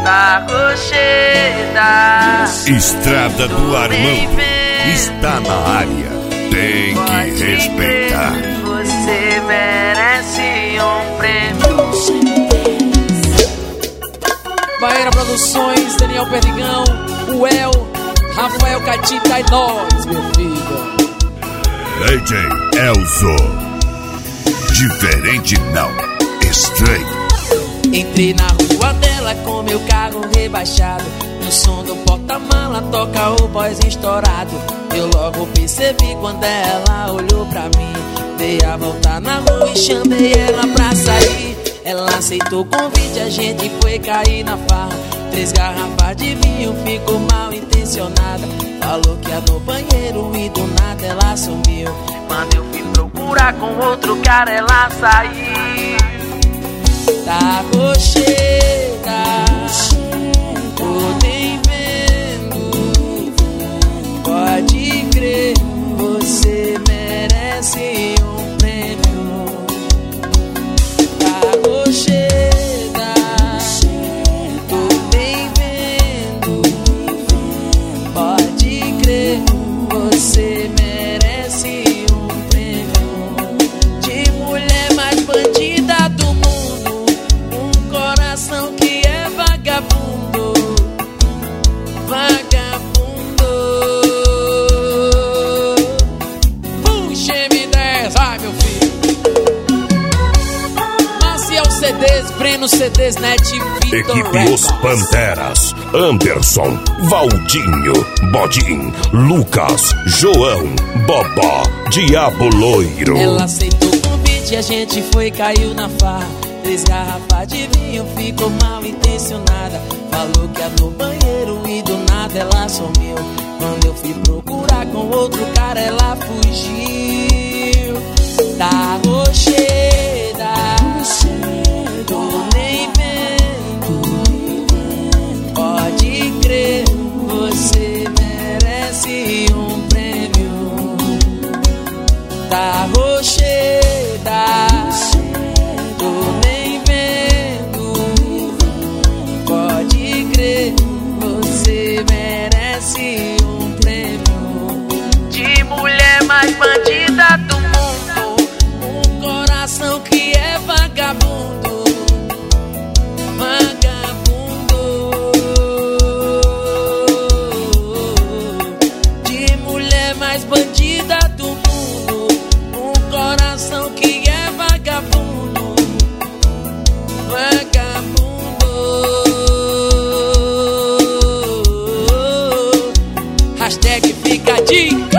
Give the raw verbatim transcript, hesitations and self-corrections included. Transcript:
da Rocheda. Estrada do Armando está na área. Tem que respeitar. Você merece um prêmio. Bahia Produções, Daniel Perdigão, o El, Rafael Catita e nós, meu filho. A J Elzo. Diferente não, estranho. Entrei na rua dela com meu carro rebaixado. No som do porta-mala toca o voz estourado. Eu logo percebi quando ela olhou pra mim. Dei a volta na rua e chamei ela pra sair. Ela aceitou o convite, a gente foi cair na farra. Três garrafas de vinho, ficou mal intencionada. Falou que ia no banheiro e do nada ela sumiu. Quando eu fui procurar com outro cara, ela saiu. Da Rocheda, tô nem vendo. Pode crer, você merece um prêmio. Da Rocheda, tô nem vendo. Pode crer, você merece um prêmio. De mulher mais bandida do mundo, que é vagabundo, vagabundo. Puxa M dez, ai meu filho. Maciel C Ds, Breno C Ds, Net, Vitor Equipe Records. Os Panteras, Anderson, Valdinho, Bodim, Lucas, João, Bobó, Diabo Loiro. Ela aceitou o convite, a gente foi e caiu na farra. Três garrafas de vinho, ficou mal intencionada. Falou que ia no banheiro e do nada ela sumiu. Quando eu fui procurar com outro cara, ela fugiu. Da Rocheda, tô nem vendo. Pode crer, você merece um prêmio. Da Rocheda, tô nem vendo. Pode crer, você merece um prêmio. De mulher mais bandida do mundo, um coração que é vagabundo, vagabundo. De mulher mais bandida do mundo, um coração que é vagabundo, vagabundo. Hashtag fica a dica.